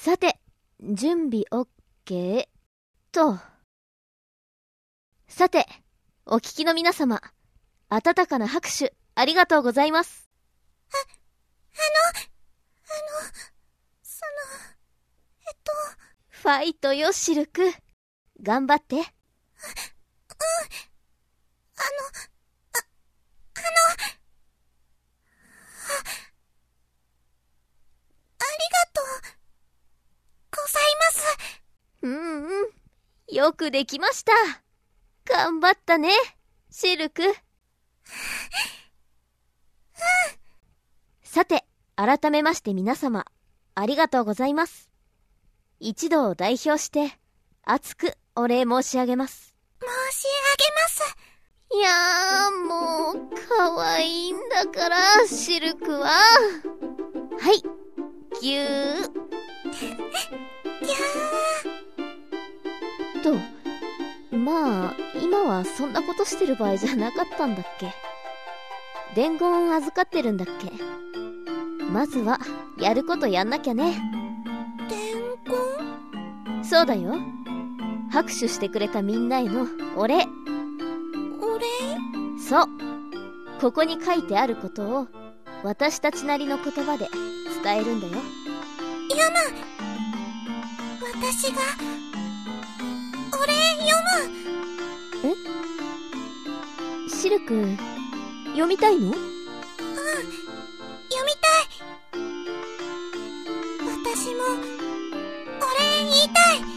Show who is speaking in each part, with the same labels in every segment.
Speaker 1: さて、準備 OK と。さて、お聞きの皆様、温かな拍手ありがとうございます。ファイトよ、シルク。頑張って。よくできました。頑張ったね、シルク。さて、改めまして皆様、ありがとうございます。一同を代表して、熱くお礼申し上げます。
Speaker 2: 申し上げます。
Speaker 1: いやー、もう、可愛いんだから、シルクは。はい、ぎゅー。
Speaker 2: ぎゃ
Speaker 1: ー。と、まあ、今はそんなことしてる場合じゃなかったんだっけ。伝言預かってるんだっけ。まずは、やることやんなきゃね。
Speaker 2: 伝言？
Speaker 1: そうだよ。拍手してくれたみんなへのお礼。
Speaker 2: お礼？
Speaker 1: そう。ここに書いてあることを、私たちなりの言葉で伝えるんだよ。
Speaker 2: 読む。私が、お礼読む。
Speaker 1: え？シルク、読みたいの？
Speaker 2: 読みたい。私も、お礼言いたい。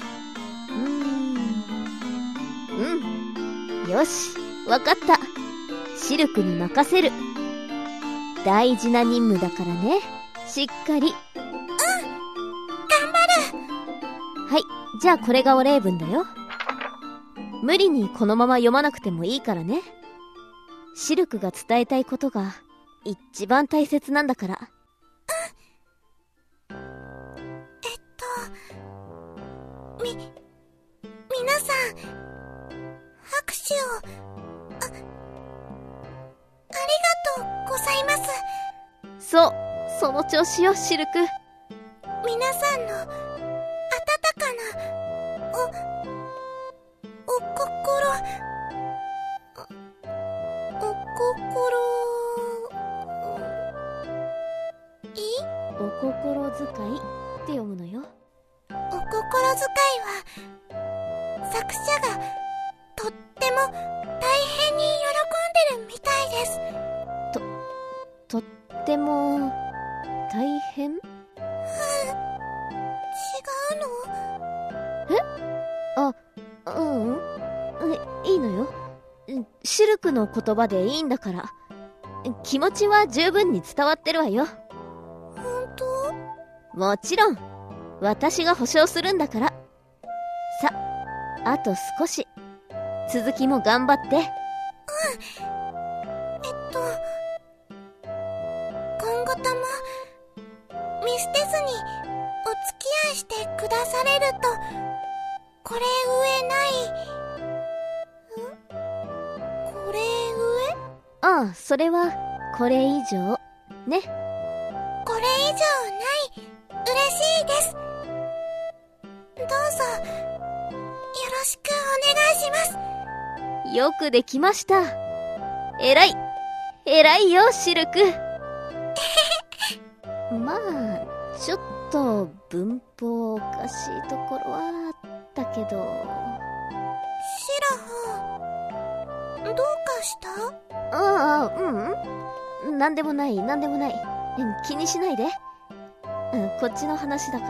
Speaker 1: よし、わかった。シルクに任せる。大事な任務だからね。しっかり。
Speaker 2: 頑張る。
Speaker 1: はい、じゃあこれがお礼文だよ。無理にこのまま読まなくてもいいからね。シルクが伝えたいことが一番大切なんだから。
Speaker 2: 皆さん、拍手を、ありがとうございます。
Speaker 1: そう、その調子よ、シルク。
Speaker 2: 皆さんの、温かな、お心
Speaker 1: お心遣いって読むのよ。
Speaker 2: お心遣いは、作者がとっても大変に喜んでるみたいです。
Speaker 1: とっても大変？違
Speaker 2: うの？
Speaker 1: いいのよ。シルクの言葉でいいんだから。気持ちは十分に伝わってるわよ。
Speaker 2: 本当？
Speaker 1: もちろん。私が保証するんだから。さ、あと少し。続きも頑張って。
Speaker 2: 今後とも見捨てずにお付き合いしてくだされると、これ上ないこれ上？
Speaker 1: ああ、それはこれ以上ね。
Speaker 2: これ以上ない嬉しいです。どうぞよろしくお願いします。
Speaker 1: よくできました。偉いよ、シルク。まあ、ちょっと文法おかしいところはあったけど。
Speaker 2: シラハ、どうかした？
Speaker 1: なんでもない。気にしないで。こっちの話だから。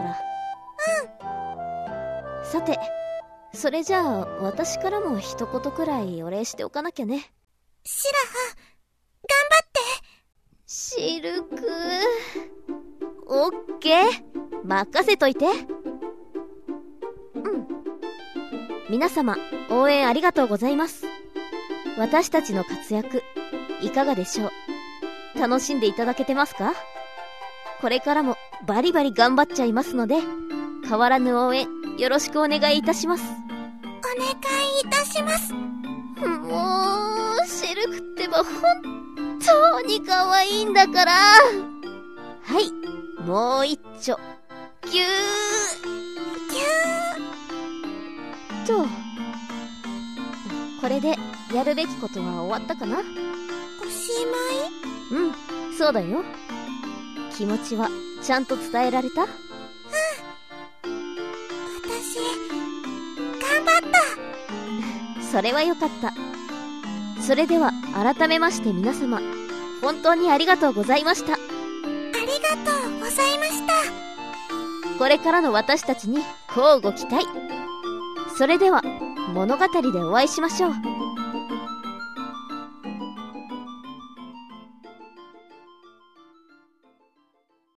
Speaker 1: さて、それじゃあ私からも一言くらいお礼しておかなきゃね。
Speaker 2: シラハ、頑張って。
Speaker 1: シルク、オッケー、任せといて。皆様、応援ありがとうございます。私たちの活躍、いかがでしょう？楽しんでいただけてますか？これからもバリバリ頑張っちゃいますので、変わらぬ応援よろしくお願いいたします。
Speaker 2: お願いいたします。
Speaker 1: もう、シルクってば本当に可愛いんだから。はい、もう一丁。ぎゅー。 と。これでやるべきことは終わったかな？
Speaker 2: おしまい？
Speaker 1: うん、そうだよ。気持ちはちゃんと伝えられた？
Speaker 2: 私、頑張った。
Speaker 1: それはよかった。それでは改めまして皆様、本当にありがとうございました。
Speaker 2: ありがとうございました。
Speaker 1: これからの私たちに乞うご期待。それでは物語でお会いしましょう。